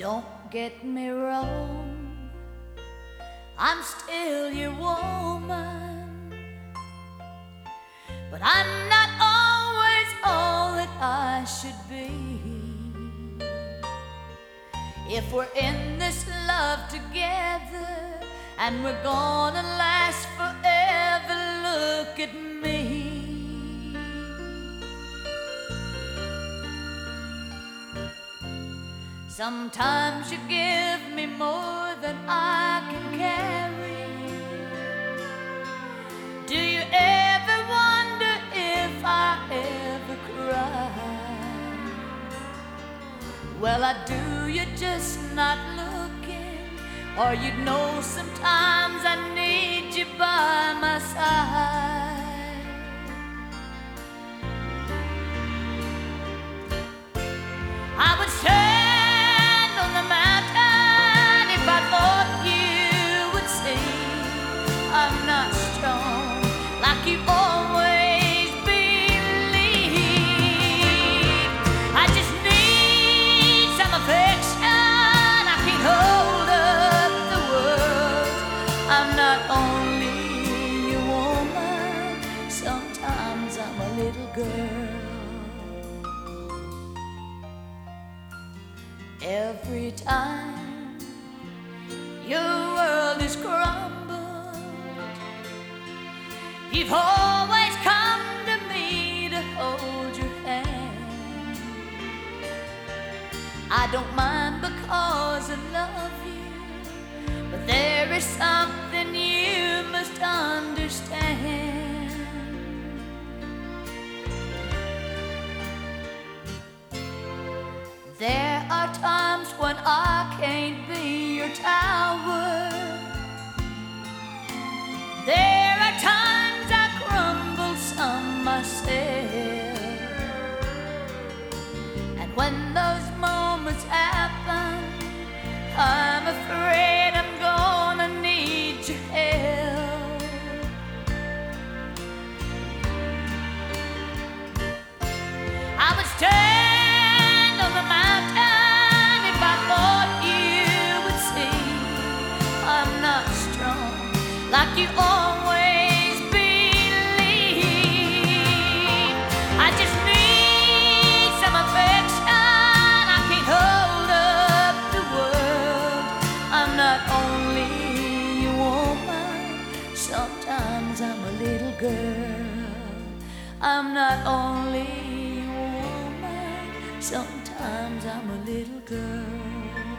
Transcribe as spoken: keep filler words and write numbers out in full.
Don't get me wrong, I'm still your woman, but I'm not always all that I should be. If we're in this love together and we're gonna last forever, look at me. Sometimes you give me more than I can carry. Do you ever wonder if I ever cry? Well, I do, you're just not looking, or you'd know sometimes I need you by my side. I would stand on the mountain if I thought you would see I'm not strong like you always believe. I just need some affection. I can't hold up the world. I'm not only your woman, sometimes I'm a little girl. Every time your world is crumbled, you've always come to me to hold your hand. I don't mind because I love you, but there is something you must understand. There are times when I can't be your tower. There are times I crumble some myself. And when those moments happen, I'm afraid I'm gonna need your help. I would stand on the mountain if I thought you would see I'm not strong like you always believe. I just need some affection. I can't hold up the world. I'm not only your woman, sometimes I'm a little girl. I'm not only your woman, sometimes I'm a little girl.